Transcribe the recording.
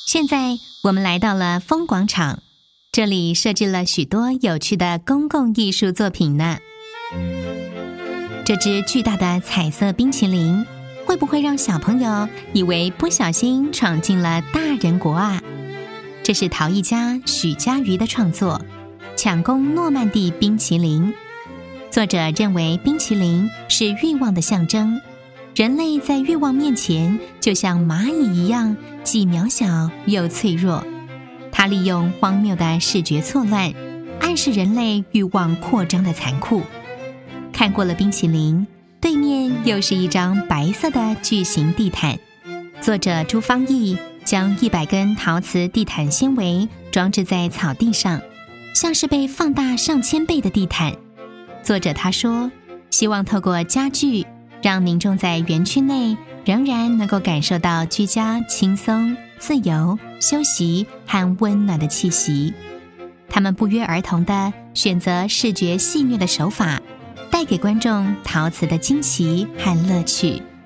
现在我们来到了风广场，这里设置了许多有趣的公共艺术作品呢。这只巨大的彩色冰淇淋会不会让小朋友以为不小心闯进了大人国啊？这是陶艺家许家瑜的创作，抢攻诺曼底冰淇淋。作者认为冰淇淋是欲望的象征，人类在欲望面前就像蚂蚁一样，既渺小又脆弱。他利用荒谬的视觉错乱，暗示人类欲望扩张的残酷。看过了冰淇淋，对面又是一张白色的巨型地毯。作者朱芳义将100根陶瓷地毯纤维装置在草地上，像是被放大上千倍的地毯。作者他说，希望透过家具让民众在园区内仍然能够感受到居家轻松、自由、休息和温暖的气息。他们不约而同地选择视觉戏谑的手法，带给观众陶瓷的惊奇和乐趣。